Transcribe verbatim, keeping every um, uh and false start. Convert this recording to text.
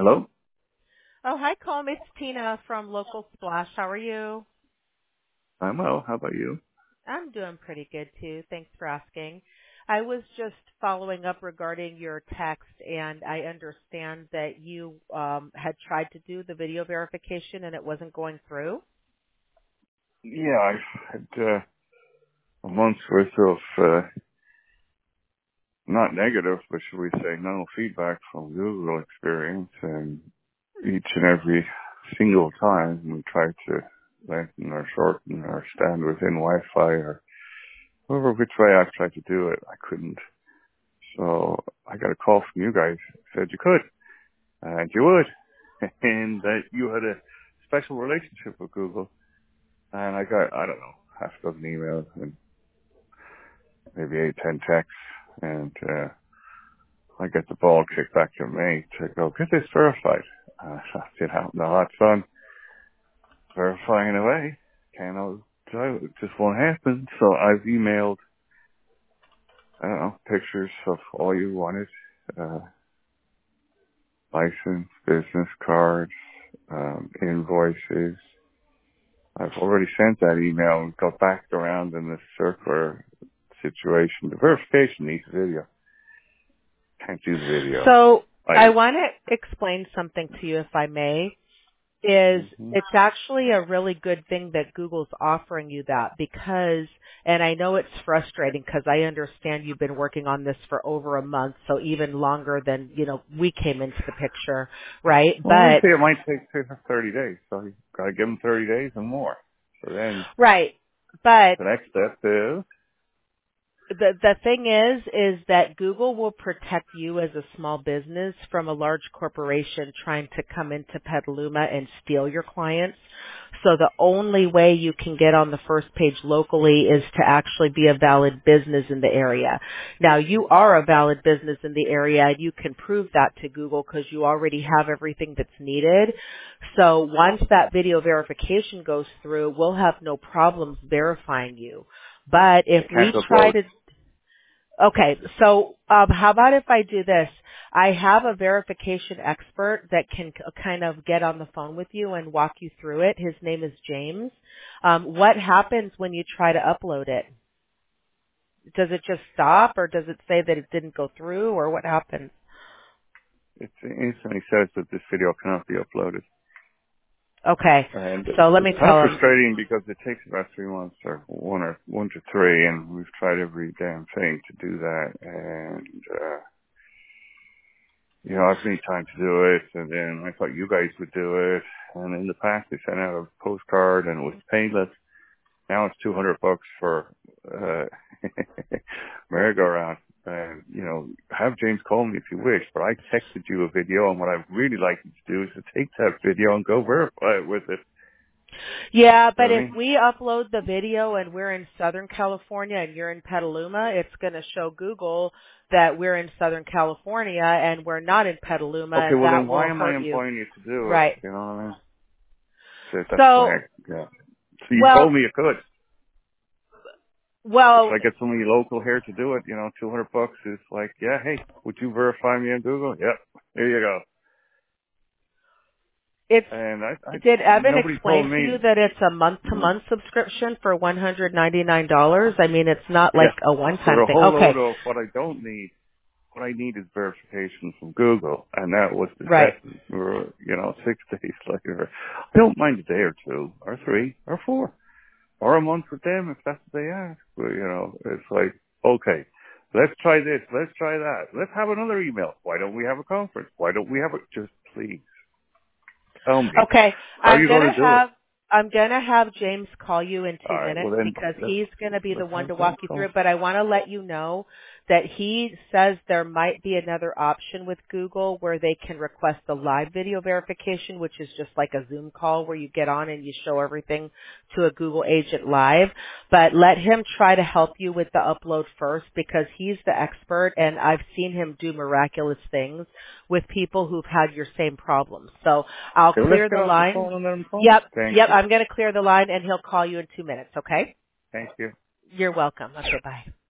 Hello? Oh, hi, Colm. It's Tina from Local Splash. How are you? I'm well. How about you? I'm doing pretty good, too. Thanks for asking. I was just following up regarding your text, and I understand that you um, had tried to do the video verification and it wasn't going through. Yeah, I had uh, a month's worth of, uh, not negative, but should we say no feedback from Google experience, and each and every single time we tried to lengthen or shorten or stand within Wi-Fi or however which way I've tried to do it, I couldn't. So I got a call from you guys, said you could, and you would, and that you had a special relationship with Google. And I got, I don't know, half a dozen emails and maybe eight, ten texts. And uh, I get the ball kicked back to me to go, get this verified. And I thought, you know, no, hot sun, verifying away. Can't know, it just won't happen. So I've emailed, I don't know, pictures of all you wanted. Uh, license, business cards, um, invoices. I've already sent that email and got back around in the circular situation. The verification needs video. Can't do the video. So I, I want to explain something to you, if I may. Is hmm it's actually a really good thing that Google's offering you that because, and I know it's frustrating because I understand you've been working on this for over a month, so even longer than, you know, we came into the picture, right? well, they But, say it might take thirty days, so you gotta give them thirty days and more. So then right, but the next step is, the the thing is is that Google will protect you as a small business from a large corporation trying to come into Petaluma and steal your clients. So the only way you can get on the first page locally is to actually be a valid business in the area. Now you are a valid business in the area and you can prove that to Google because you already have everything that's needed. So once that video verification goes through, we'll have no problems verifying you. But if I we can't try upload. to Okay, so um, how about if I do this? I have a verification expert that can k- kind of get on the phone with you and walk you through it. His name is James. Um, what happens when you try to upload it? Does it just stop, or does it say that it didn't go through, or what happens? It instantly says that this video cannot be uploaded. Okay, And so let it's me kind of tell him. frustrating because it takes about three months or one or one to three, and we've tried every damn thing to do that. And, uh, you know, I've made time to do it, and then I thought you guys would do it. And in the past, they sent out a postcard, and it was painless. Now it's two hundred bucks for uh, merry-go-round. And, you know, have James call me if you wish, but I texted you a video, and what I'd really like you to do is to take that video and go verify it with it. Yeah, You know but what I if mean? we upload the video and we're in Southern California and you're in Petaluma, it's going to show Google that we're in Southern California and we're not in Petaluma, Okay, and well then that why will am I hurt you. employing you to do it? Right. You know what I mean? So that's my, So, yeah. So you told well, me you could. If well, I get somebody local here to do it, you know, two hundred bucks is like, yeah, hey, would you verify me on Google? Yep. Here you go. it's, And I, I, did Evan nobody told explain to you me, that it's a no. month-to-month subscription for one hundred ninety-nine dollars? I mean, it's not like Yeah. a For one-time a thing. whole load Okay. of what I don't need, what I need is verification from Google. And that was the Right. second, or, you know, six days later. I don't mind a day or two, or three, or four. Or a month with them if that's what they ask. But, you know, it's like, okay, let's try this, let's try that. Let's have another email. Why don't we have a conference? Why don't we have a, just please tell me, Okay, how are I'm you going gonna to do it? have I'm gonna have James call you in two Alright, well minutes then, because let's, he's gonna be the let's one have to James walk you through call. it. But I want to let you know that he says there might be another option with Google where they can request a live video verification, which is just like a Zoom call where you get on and you show everything to a Google agent live. But let him try to help you with the upload first because he's the expert and I've seen him do miraculous things with people who've had your same problems. So I'll Okay, well, let's clear get the off the line. phone and let him call. Yep, Thank yep, you. I'm going to clear the line and he'll call you in two minutes, okay? Thank you. You're welcome. Okay, bye.